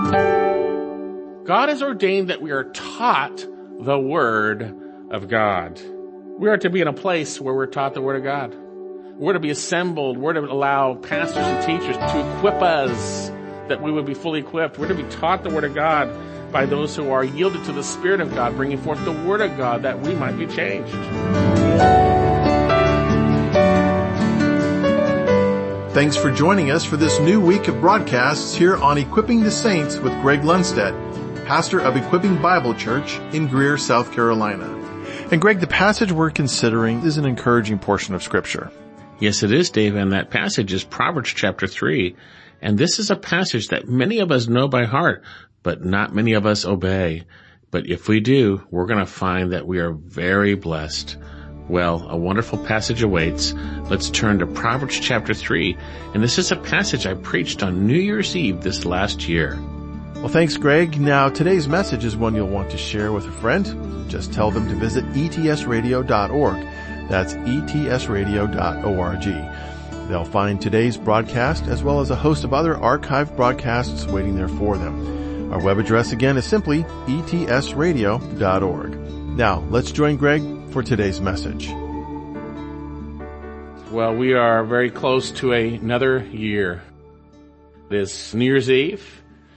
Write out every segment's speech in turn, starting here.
God has ordained that we are taught the Word of God. We are to be in a place where we're taught the Word of God. We're to be assembled. We're to allow pastors and teachers to equip us, that we would be fully equipped. We're to be taught the Word of God by those who are yielded to the Spirit of God, bringing forth the Word of God that we might be changed. Thanks for joining us for this new week of broadcasts here on Equipping the Saints with Greg Lundstedt, pastor of Equipping Bible Church in Greer, South Carolina. And Greg, the passage we're considering is an encouraging portion of Scripture. Yes, it is, Dave, and that passage is Proverbs chapter 3. And this is a passage that many of us know by heart, but not many of us obey. But if we do, we're going to find that we are very blessed. Well, a wonderful passage awaits. Let's turn to Proverbs chapter 3. And this is a passage I preached on New Year's Eve this last year. Well, thanks, Greg. Now, today's message is one you'll want to share with a friend. Just tell them to visit etsradio.org. That's etsradio.org. They'll find today's broadcast as well as a host of other archived broadcasts waiting there for them. Our web address again is simply etsradio.org. Now, let's join Greg for today's message. Well, we are very close to another year. It is New Year's Eve,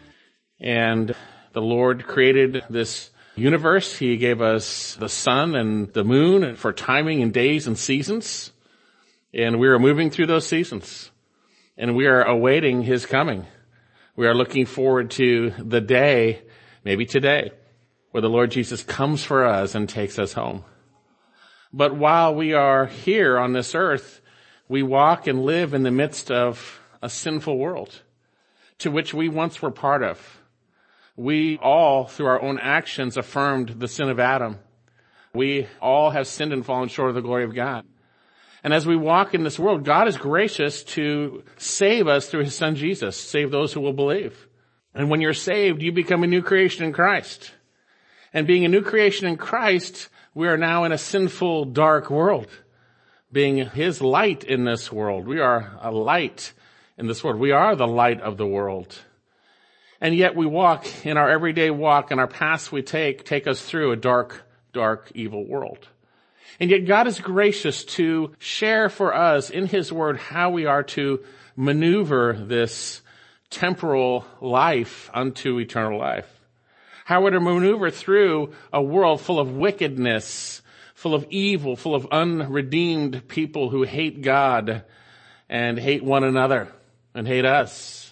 and the Lord created this universe. He gave us the sun and the moon for timing and days and seasons, and we are moving through those seasons, and we are awaiting His coming. We are looking forward to the day, maybe today, where the Lord Jesus comes for us and takes us home. But while we are here on this earth, we walk and live in the midst of a sinful world to which we once were part of. We all, through our own actions, affirmed the sin of Adam. We all have sinned and fallen short of the glory of God. And as we walk in this world, God is gracious to save us through His Son Jesus, save those who will believe. And when you're saved, you become a new creation in Christ. And being a new creation in Christ, we are now in a sinful, dark world, being His light in this world. We are a light in this world. We are the light of the world. And yet we walk in our everyday walk, and our paths we take us through a dark, dark, evil world. And yet God is gracious to share for us in His Word how we are to maneuver this temporal life unto eternal life. How we're to maneuver through a world full of wickedness, full of evil, full of unredeemed people who hate God and hate one another and hate us.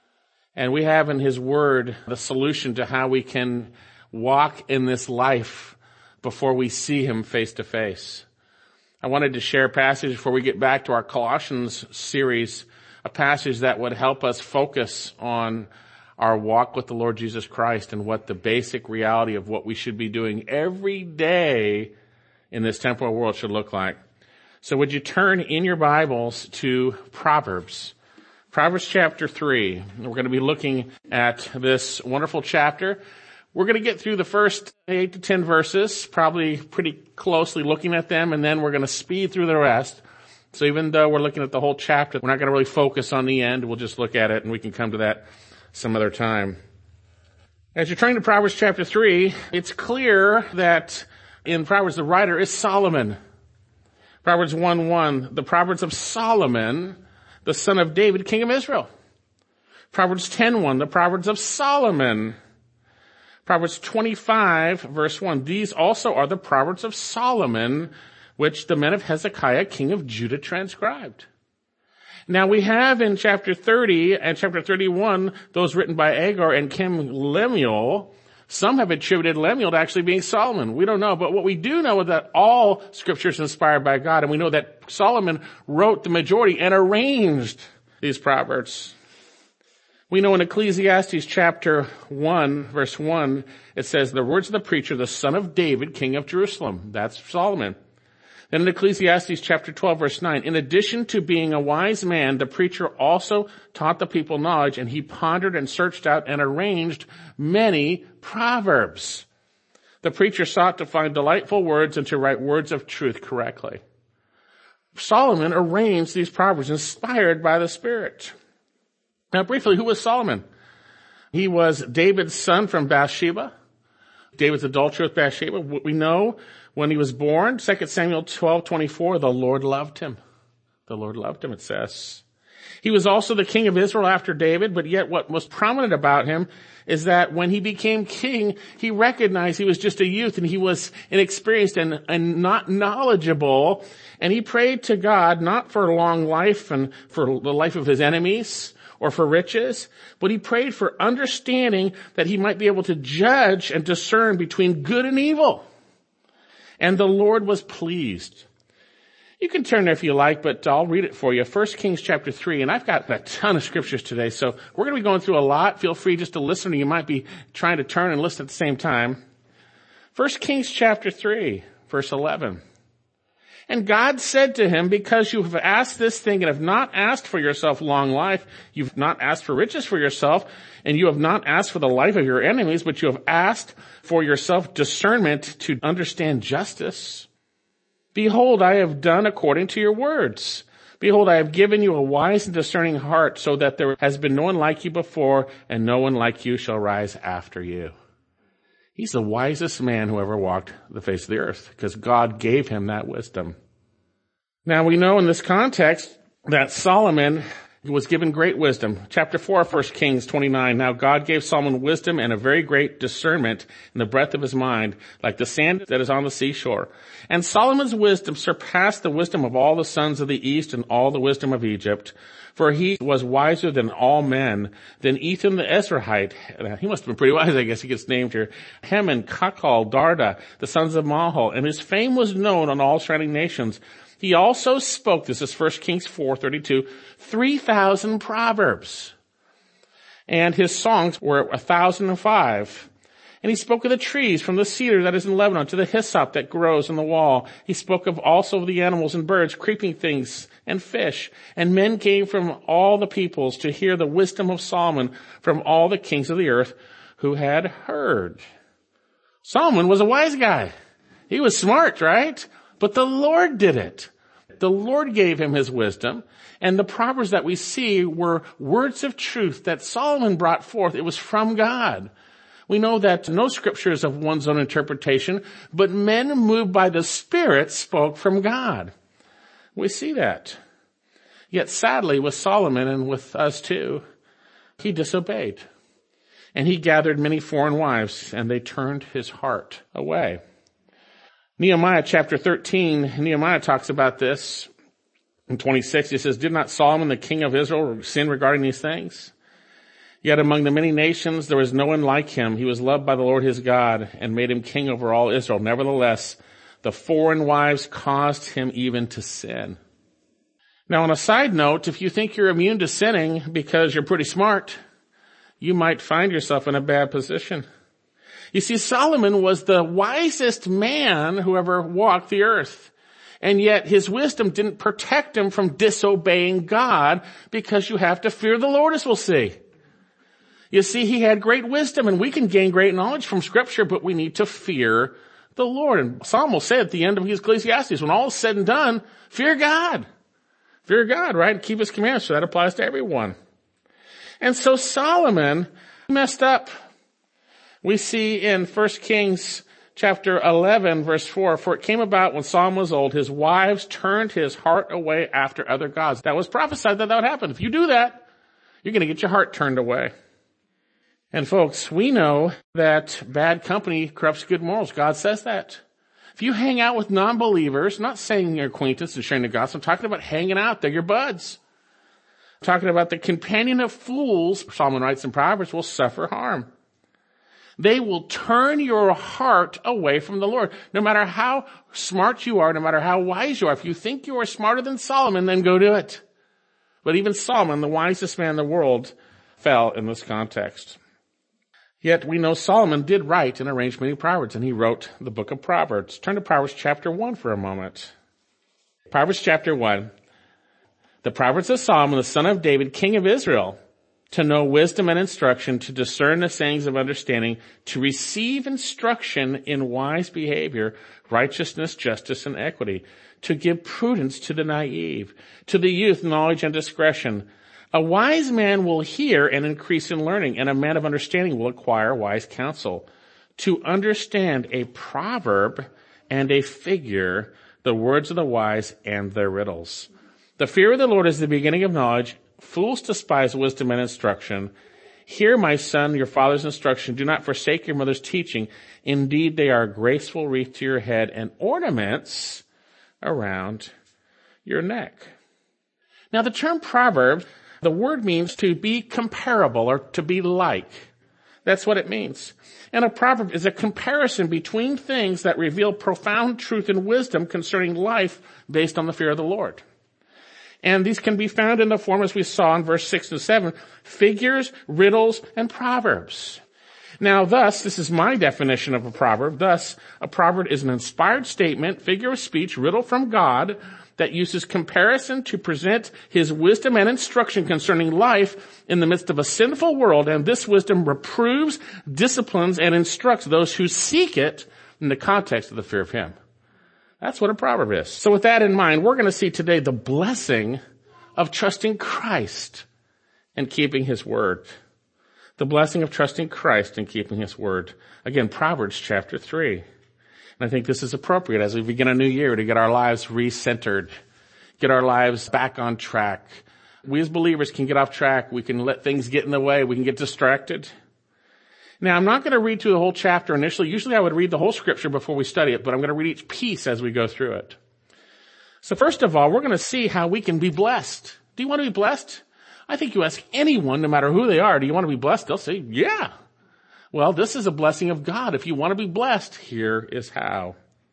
And we have in His Word the solution to how we can walk in this life before we see Him face to face. I wanted to share a passage before we get back to our Colossians series, a passage that would help us focus on our walk with the Lord Jesus Christ and what the basic reality of what we should be doing every day in this temporal world should look like. So would you turn in your Bibles to Proverbs chapter 3. We're going to be looking at this wonderful chapter. We're going to get through the first 8 to 10 verses, probably pretty closely looking at them, and then we're going to speed through the rest. So even though we're looking at the whole chapter, we're not going to really focus on the end. We'll just look at it, and we can come to that some other time. As you're turning to Proverbs chapter 3, it's clear that in Proverbs the writer is Solomon. Proverbs 1:1, the Proverbs of Solomon, the son of David, king of Israel. Proverbs 10:1, the Proverbs of Solomon. Proverbs 25, verse 1, these also are the Proverbs of Solomon, which the men of Hezekiah, king of Judah, transcribed. Now we have in chapter 30 and chapter 31, those written by Agur and Kim Lemuel. Some have attributed Lemuel to actually being Solomon. We don't know, but what we do know is that all scripture is inspired by God, and we know that Solomon wrote the majority and arranged these proverbs. We know in Ecclesiastes chapter 1, verse 1, it says, the words of the preacher, the son of David, king of Jerusalem. That's Solomon. Then in Ecclesiastes chapter 12, verse 9, in addition to being a wise man, the preacher also taught the people knowledge, and he pondered and searched out and arranged many proverbs. The preacher sought to find delightful words and to write words of truth correctly. Solomon arranged these proverbs inspired by the Spirit. Now briefly, who was Solomon? He was David's son from Bathsheba. David's adultery with Bathsheba. We know when he was born, 2 Samuel 12:24, the Lord loved him. The Lord loved him, it says. He was also the king of Israel after David, but yet what was prominent about him is that when he became king, he recognized he was just a youth and he was inexperienced and not knowledgeable. And he prayed to God not for a long life and for the life of his enemies or for riches, but he prayed for understanding that he might be able to judge and discern between good and evil. And the Lord was pleased. You can turn there if you like, but I'll read it for you. 1 Kings chapter 3, and I've got a ton of scriptures today, so we're going to be going through a lot. Feel free just to listen, or you might be trying to turn and listen at the same time. 1 Kings chapter 3, verse 11. And God said to him, because you have asked this thing and have not asked for yourself long life, you've not asked for riches for yourself, and you have not asked for the life of your enemies, but you have asked for yourself discernment to understand justice. Behold, I have done according to your words. Behold, I have given you a wise and discerning heart, so that there has been no one like you before, and no one like you shall rise after you. He's the wisest man who ever walked the face of the earth, because God gave him that wisdom. Now we know in this context that Solomon was given great wisdom. Chapter 4 of 1 Kings 29. Now God gave Solomon wisdom and a very great discernment in the breadth of his mind, like the sand that is on the seashore. And Solomon's wisdom surpassed the wisdom of all the sons of the east and all the wisdom of Egypt. For he was wiser than all men, than Ethan the Ezrahite. He must have been pretty wise, I guess he gets named here. Heman, Kakal, Darda, the sons of Mahal. And his fame was known on all surrounding nations. He also spoke, this is 1 Kings 4:32, 3,000 proverbs. And his songs were 1,005. And he spoke of the trees, from the cedar that is in Lebanon to the hyssop that grows on the wall. He spoke of also of the animals and birds, creeping things and fish. And men came from all the peoples to hear the wisdom of Solomon from all the kings of the earth who had heard. Solomon was a wise guy. He was smart, right? But the Lord did it. The Lord gave him his wisdom. And the Proverbs that we see were words of truth that Solomon brought forth. It was from God. We know that no scripture is of one's own interpretation, but men moved by the Spirit spoke from God. We see that. Yet sadly, with Solomon and with us too, he disobeyed. And he gathered many foreign wives, and they turned his heart away. Nehemiah chapter 13, Nehemiah talks about this. In 26, he says, did not Solomon the king of Israel sin regarding these things? Yet among the many nations there was no one like him. He was loved by the Lord his God and made him king over all Israel. Nevertheless, the foreign wives caused him even to sin. Now on a side note, if you think you're immune to sinning because you're pretty smart, you might find yourself in a bad position. You see, Solomon was the wisest man who ever walked the earth. And yet his wisdom didn't protect him from disobeying God, because you have to fear the Lord, as we'll see. You see, he had great wisdom, and we can gain great knowledge from Scripture, but we need to fear the Lord. And Psalm will say at the end of his Ecclesiastes, when all is said and done, fear God. Fear God, right? Keep his commandments. So that applies to everyone. And so Solomon messed up. We see in 1 Kings chapter 11, verse 4, for it came about when Solomon was old, his wives turned his heart away after other gods. That was prophesied that would happen. If you do that, you're going to get your heart turned away. And folks, we know that bad company corrupts good morals. God says that. If you hang out with non-believers, not saying your acquaintance and sharing the gospel, I'm talking about hanging out. They're your buds. I'm talking about the companion of fools, Solomon writes in Proverbs, will suffer harm. They will turn your heart away from the Lord. No matter how smart you are, no matter how wise you are, if you think you are smarter than Solomon, then go do it. But even Solomon, the wisest man in the world, fell in this context. Yet we know Solomon did write and arrange many proverbs, and he wrote the book of Proverbs. Turn to Proverbs chapter 1 for a moment. Proverbs chapter 1. The Proverbs of Solomon, the son of David, king of Israel, to know wisdom and instruction, to discern the sayings of understanding, to receive instruction in wise behavior, righteousness, justice, and equity, to give prudence to the naive, to the youth knowledge and discretion, A wise man will hear and increase in learning, and a man of understanding will acquire wise counsel. To understand a proverb and a figure, the words of the wise and their riddles. The fear of the Lord is the beginning of knowledge. Fools despise wisdom and instruction. Hear, my son, your father's instruction. Do not forsake your mother's teaching. Indeed, they are a graceful wreath to your head and ornaments around your neck. Now, the term proverb, the word means to be comparable or to be like. That's what it means. And a proverb is a comparison between things that reveal profound truth and wisdom concerning life based on the fear of the Lord. And these can be found in the form, as we saw in verse 6 and 7, figures, riddles, and proverbs. Now, thus, this is my definition of a proverb. Thus, a proverb is an inspired statement, figure of speech, riddle from God that uses comparison to present his wisdom and instruction concerning life in the midst of a sinful world. And this wisdom reproves, disciplines, and instructs those who seek it in the context of the fear of him. That's what a proverb is. So with that in mind, we're going to see today the blessing of trusting Christ and keeping his word. The blessing of trusting Christ and keeping his word. Again, Proverbs chapter 3. And I think this is appropriate as we begin a new year to get our lives recentered, get our lives back on track. We as believers can get off track. We can let things get in the way. We can get distracted. Now, I'm not going to read through the whole chapter initially. Usually I would read the whole scripture before we study it, but I'm going to read each piece as we go through it. So first of all, we're going to see how we can be blessed. Do you want to be blessed? I think you ask anyone, no matter who they are, do you want to be blessed? They'll say, yeah. Well, this is a blessing of God. If you want to be blessed, here is how.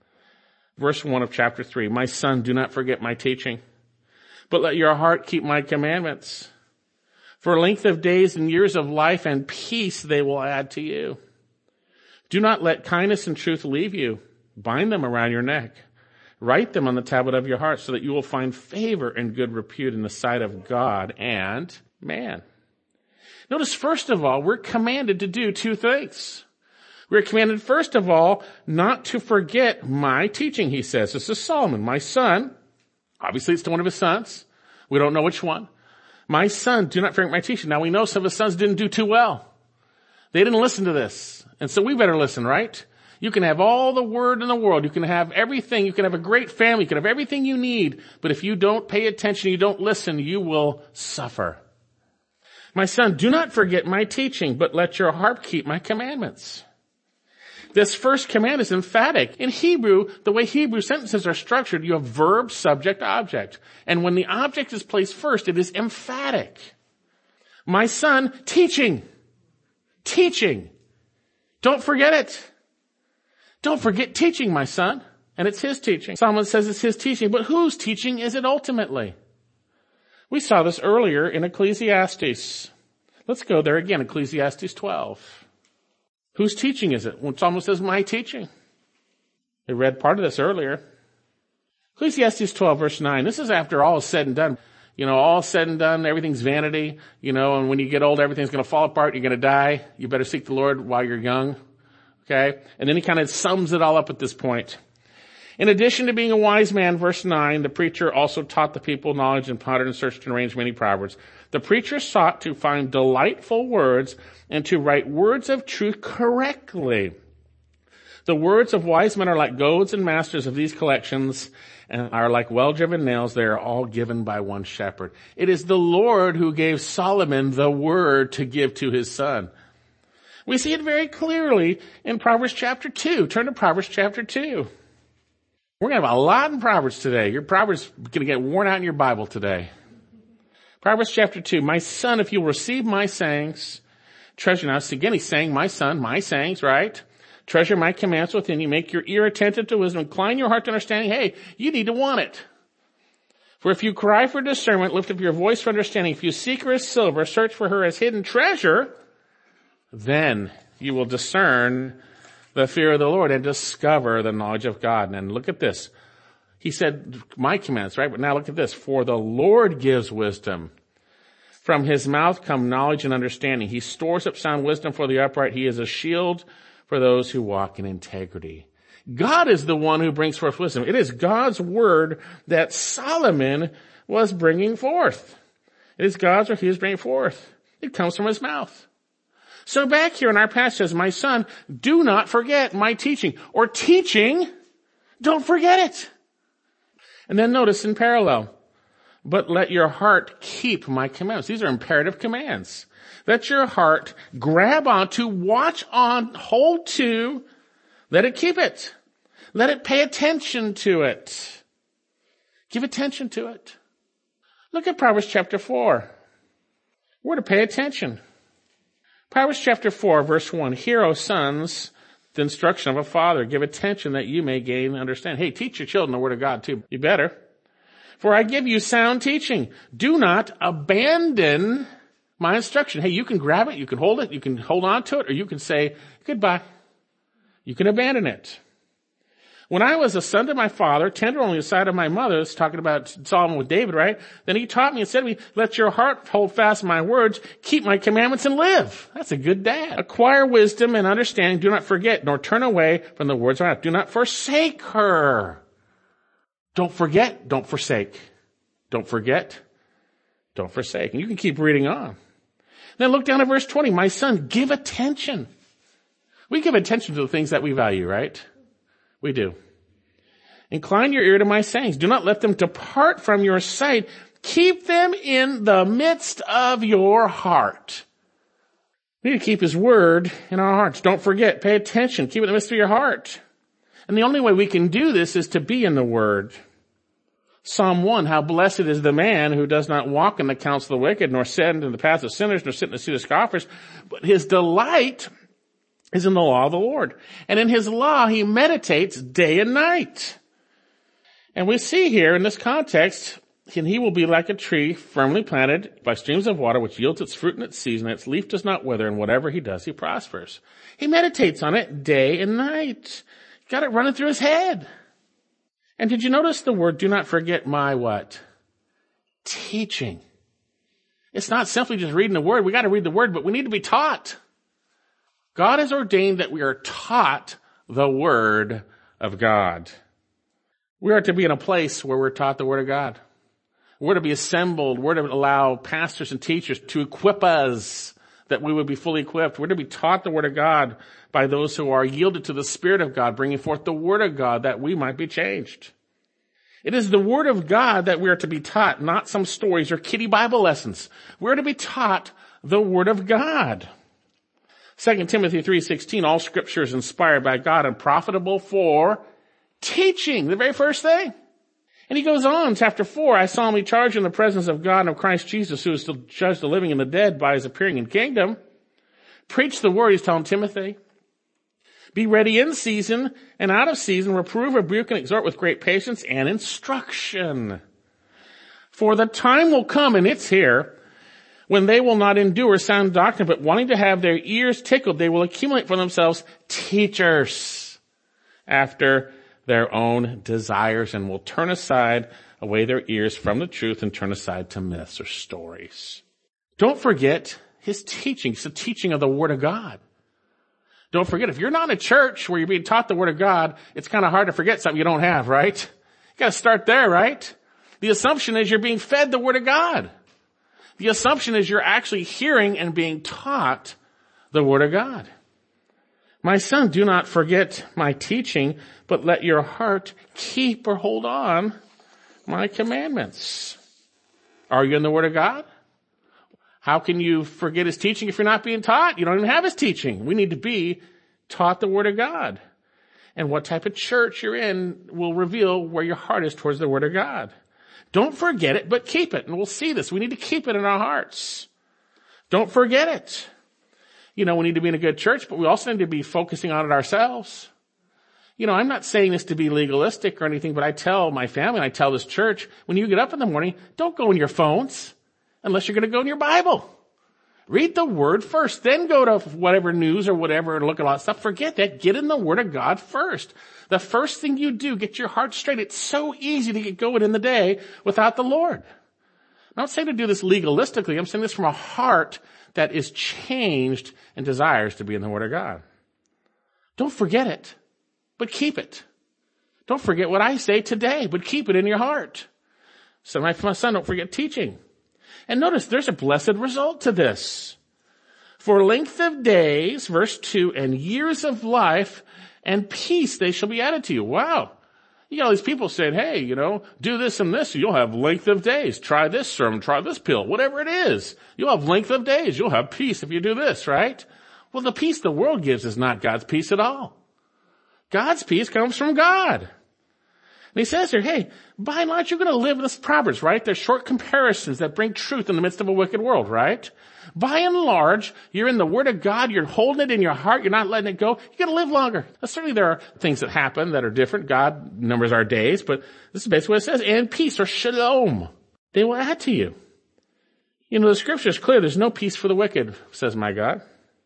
Verse 1 of chapter 3, my son, do not forget my teaching, but let your heart keep my commandments. For length of days and years of life and peace they will add to you. Do not let kindness and truth leave you. Bind them around your neck. Write them on the tablet of your heart so that you will find favor and good repute in the sight of God and man. Notice, first of all, we're commanded to do two things. We're commanded, first of all, not to forget my teaching, he says. This is Solomon, my son. Obviously, it's to one of his sons. We don't know which one. My son, do not forget my teaching. Now, we know some of his sons didn't do too well. They didn't listen to this. And so we better listen, right? You can have all the word in the world. You can have everything. You can have a great family. You can have everything you need. But if you don't pay attention, you don't listen, you will suffer. My son, do not forget my teaching, but let your heart keep my commandments. This first command is emphatic. In Hebrew, the way Hebrew sentences are structured, you have verb, subject, object. And when the object is placed first, it is emphatic. My son, teaching. Teaching. Don't forget it. Don't forget teaching, my son. And it's his teaching. Solomon says it's his teaching, but whose teaching is it ultimately? We saw this earlier in Ecclesiastes. Let's go there again, Ecclesiastes 12. Whose teaching is it? When Solomon says, my teaching. We read part of this earlier. Ecclesiastes 12, verse 9. This is after all is said and done. You know, all said and done, everything's vanity. You know, and when you get old, everything's going to fall apart. You're going to die. You better seek the Lord while you're young. Okay? And then he kind of sums it all up at this point. In addition to being a wise man, verse 9, the preacher also taught the people knowledge and pondered and searched and arranged many proverbs. The preacher sought to find delightful words and to write words of truth correctly. The words of wise men are like goads and masters of these collections and are like well-driven nails. They are all given by one shepherd. It is the Lord who gave Solomon the word to give to his son. We see it very clearly in Proverbs chapter 2. Turn to Proverbs chapter 2. We're going to have a lot in Proverbs today. Your Proverbs are going to get worn out in your Bible today. Proverbs chapter 2. My son, if you'll receive my sayings, treasure. Now, again, he's saying, my son, my sayings, right? Treasure my commands within you. Make your ear attentive to wisdom. Incline your heart to understanding. Hey, you need to want it. For if you cry for discernment, lift up your voice for understanding. If you seek her as silver, search for her as hidden treasure, then you will discern the fear of the Lord and discover the knowledge of God. And look at this. He said, my commands, right? But now look at this. For the Lord gives wisdom. From his mouth come knowledge and understanding. He stores up sound wisdom for the upright. He is a shield for those who walk in integrity. God is the one who brings forth wisdom. It is God's word that Solomon was bringing forth. It is God's or he is bringing forth. It comes from his mouth. So back here in our passage says, my son, do not forget my teaching. Or teaching, don't forget it. And then notice in parallel, but let your heart keep my commandments. These are imperative commands. Let your heart grab onto, watch on, hold to, let it keep it. Let it pay attention to it. Give attention to it. Look at Proverbs chapter 4. We're to pay attention. Proverbs chapter 4, verse 1. Hear, O sons, the instruction of a father. Give attention that you may gain and understand. Hey, teach your children the word of God too. You better. For I give you sound teaching. Do not abandon my instruction. Hey, you can grab it, you can hold it, you can hold on to it, or you can say goodbye. You can abandon it. When I was a son to my father, tender only the side of my mother, it's talking about Solomon with David, right? Then he taught me and said to me, let your heart hold fast my words, keep my commandments and live. That's a good dad. Acquire wisdom and understanding. Do not forget, nor turn away from the words of my mouth. Do not forsake her. Don't forget, don't forsake. Don't forget, don't forsake. And you can keep reading on. Then look down at verse 20. My son, give attention. We give attention to the things that we value, right? We do. Incline your ear to my sayings. Do not let them depart from your sight. Keep them in the midst of your heart. We need to keep his word in our hearts. Don't forget. Pay attention. Keep it in the midst of your heart. And the only way we can do this is to be in the word. Psalm 1, how blessed is the man who does not walk in the counsel of the wicked, nor stand in the path of sinners, nor sit in the seat of scoffers, but his delight is in the law of the Lord. And in his law he meditates day and night. And we see here in this context, and he will be like a tree firmly planted by streams of water, which yields its fruit in its season, and its leaf does not wither, and whatever he does, he prospers. He meditates on it day and night. Got it running through his head. And did you notice the word, do not forget my what? Teaching. It's not simply just reading the word. We got to read the word, but we need to be taught. God has ordained that we are taught the word of God. We are to be in a place where we're taught the word of God. We're to be assembled. We're to allow pastors and teachers to equip us that we would be fully equipped. We're to be taught the word of God by those who are yielded to the Spirit of God, bringing forth the word of God that we might be changed. It is the word of God that we are to be taught, not some stories or kiddie Bible lessons. We're to be taught the word of God. 2 Timothy 3:16, all scripture is inspired by God and profitable for teaching, the very first thing. And he goes on, chapter 4, I solemnly charge you in the presence of God and of Christ Jesus, who is to judge the living and the dead by his appearing in kingdom. Preach the word, he's telling Timothy. Be ready in season and out of season, reprove, rebuke, and exhort with great patience and instruction. For the time will come, and it's here, when they will not endure sound doctrine, but wanting to have their ears tickled, they will accumulate for themselves teachers after their own desires, and will turn aside away their ears from the truth and turn aside to myths or stories. Don't forget his teaching. It's the teaching of the word of God. Don't forget, if you're not in a church where you're being taught the word of God, it's kind of hard to forget something you don't have, right? You got to start there, right? The assumption is you're being fed the word of God. The assumption is you're actually hearing and being taught the word of God. My son, do not forget my teaching, but let your heart keep or hold on my commandments. Are you in the word of God? How can you forget his teaching if you're not being taught? You don't even have his teaching. We need to be taught the word of God. And what type of church you're in will reveal where your heart is towards the word of God. Don't forget it, but keep it. And we'll see this. We need to keep it in our hearts. Don't forget it. You know, we need to be in a good church, but we also need to be focusing on it ourselves. You know, I'm not saying this to be legalistic or anything, but I tell my family, and I tell this church, when you get up in the morning, don't go in your phones unless you're going to go in your Bible. Read the word first, then go to whatever news or whatever and look at all that stuff. Forget that. Get in the word of God first. The first thing you do, get your heart straight. It's so easy to get going in the day without the Lord. I'm not saying to do this legalistically. I'm saying this from a heart that is changed and desires to be in the word of God. Don't forget it, but keep it. Don't forget what I say today, but keep it in your heart. So my son, don't forget teaching. And notice there's a blessed result to this. For length of days, verse 2, and years of life and peace they shall be added to you. Wow. You got all these people saying, hey, do this and this, you'll have length of days. Try this sermon, try this pill, whatever it is. You'll have length of days. You'll have peace if you do this, right? Well, the peace the world gives is not God's peace at all. God's peace comes from God. And he says here, hey, by and large, you're going to live this Proverbs, right? There's short comparisons that bring truth in the midst of a wicked world, right? By and large, you're in the Word of God, you're holding it in your heart, you're not letting it go, you're going to live longer. Now, certainly there are things that happen that are different. God numbers our days, but this is basically what it says. And peace, or shalom, they will add to you. The scripture is clear. There's no peace for the wicked, says my God.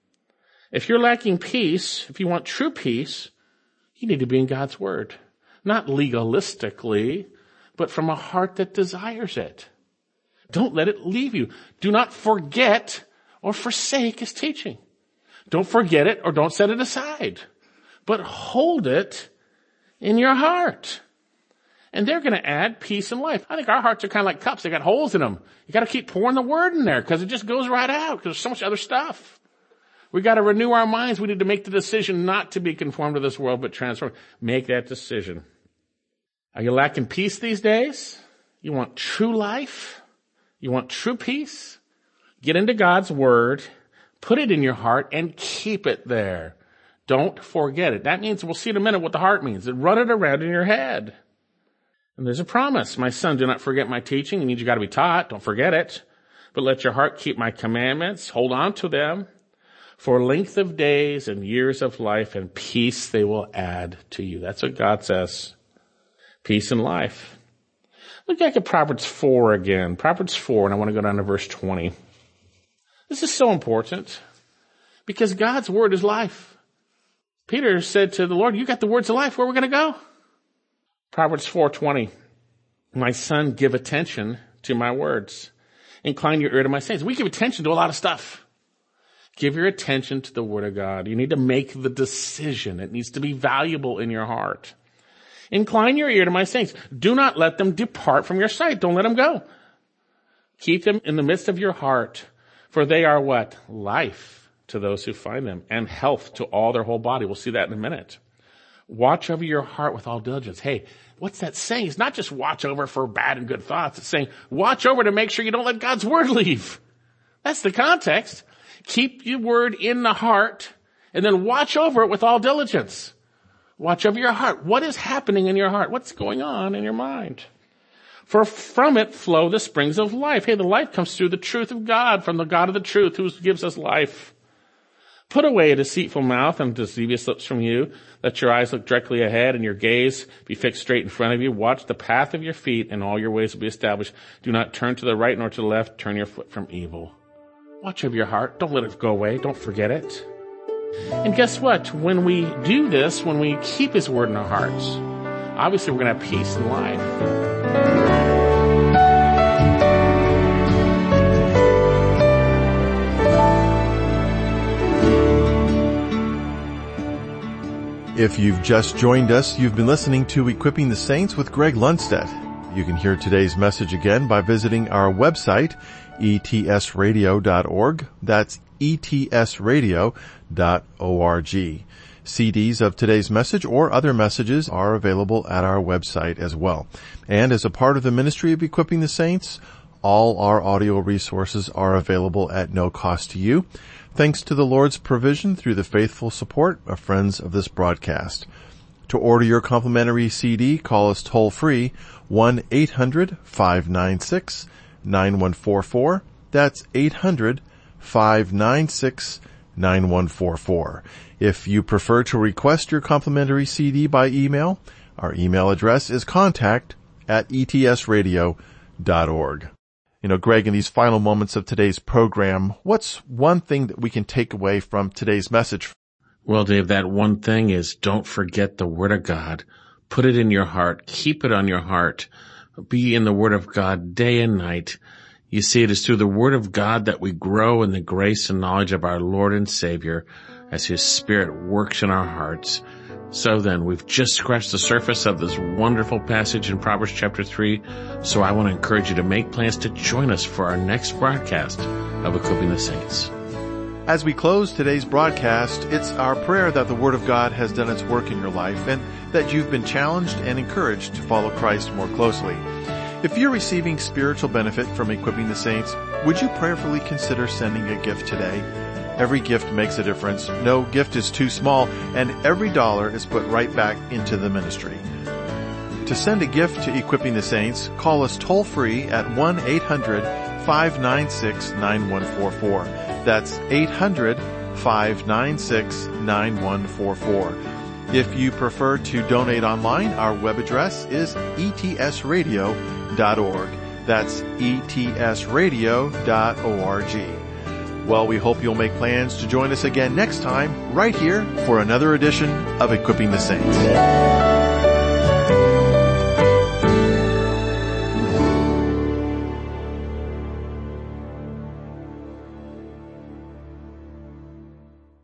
If you're lacking peace, if you want true peace, you need to be in God's Word. Not legalistically, but from a heart that desires it. Don't let it leave you. Do not forget or forsake His teaching. Don't forget it or don't set it aside, but hold it in your heart. And they're going to add peace and life. I think our hearts are kind of like cups. They got holes in them. You got to keep pouring the Word in there because it just goes right out because there's so much other stuff. We got to renew our minds. We need to make the decision not to be conformed to this world, but transformed. Make that decision. Are you lacking peace these days? You want true life? You want true peace? Get into God's Word, put it in your heart, and keep it there. Don't forget it. That means, we'll see in a minute what the heart means. Run it around in your head. And there's a promise. My son, do not forget my teaching. It means you got to be taught. Don't forget it. But let your heart keep my commandments. Hold on to them. For length of days and years of life and peace they will add to you. That's what God says. Peace and life. Look back at Proverbs 4 again. Proverbs 4, and I want to go down to verse 20. This is so important because God's Word is life. Peter said to the Lord, you got the words of life. Where are we going to go? Proverbs 4:20. My son, give attention to my words. Incline your ear to my sayings. We give attention to a lot of stuff. Give your attention to the Word of God. You need to make the decision. It needs to be valuable in your heart. Incline your ear to my sayings. Do not let them depart from your sight. Don't let them go. Keep them in the midst of your heart, for they are what? Life to those who find them, and health to all their whole body. We'll see that in a minute. Watch over your heart with all diligence. Hey, what's that saying? It's not just watch over for bad and good thoughts. It's saying watch over to make sure you don't let God's Word leave. That's the context. Keep your Word in the heart, and then watch over it with all diligence. Watch over your heart. What is happening in your heart? What's going on in your mind? For from it flow the springs of life. Hey, the life comes through the truth of God, from the God of the truth who gives us life. Put away a deceitful mouth and deceivious lips from you. Let your eyes look directly ahead and your gaze be fixed straight in front of you. Watch the path of your feet and all your ways will be established. Do not turn to the right nor to the left. Turn your foot from evil. Watch over your heart. Don't let it go away. Don't forget it. And guess what? When we do this, when we keep His Word in our hearts, obviously we're going to have peace in life. If you've just joined us, you've been listening to Equipping the Saints with Greg Lundstedt. You can hear today's message again by visiting our website, etsradio.org. That's etsradio.org. CDs of today's message or other messages are available at our website as well. And as a part of the ministry of Equipping the Saints, all our audio resources are available at no cost to you, thanks to the Lord's provision through the faithful support of friends of this broadcast. To order your complimentary CD, call us toll-free, 1-800-596-9144. That's 800-596-9144. If you prefer to request your complimentary CD by email, our email address is contact@etsradio.org. Greg, in these final moments of today's program, what's one thing that we can take away from today's message? Well, Dave, that one thing is don't forget the Word of God. Put it in your heart. Keep it on your heart. Be in the Word of God day and night. You see, it is through the Word of God that we grow in the grace and knowledge of our Lord and Savior as His Spirit works in our hearts. So then, we've just scratched the surface of this wonderful passage in Proverbs chapter 3, so I want to encourage you to make plans to join us for our next broadcast of Equipping the Saints. As we close today's broadcast, it's our prayer that the Word of God has done its work in your life and that you've been challenged and encouraged to follow Christ more closely. If you're receiving spiritual benefit from Equipping the Saints, would you prayerfully consider sending a gift today? Every gift makes a difference. No gift is too small, and every dollar is put right back into the ministry. To send a gift to Equipping the Saints, call us toll-free at 1-800-596-9144. That's 800-596-9144. If you prefer to donate online, our web address is etsradio.org. That's etsradio.org. Well, we hope you'll make plans to join us again next time, right here, for another edition of Equipping the Saints.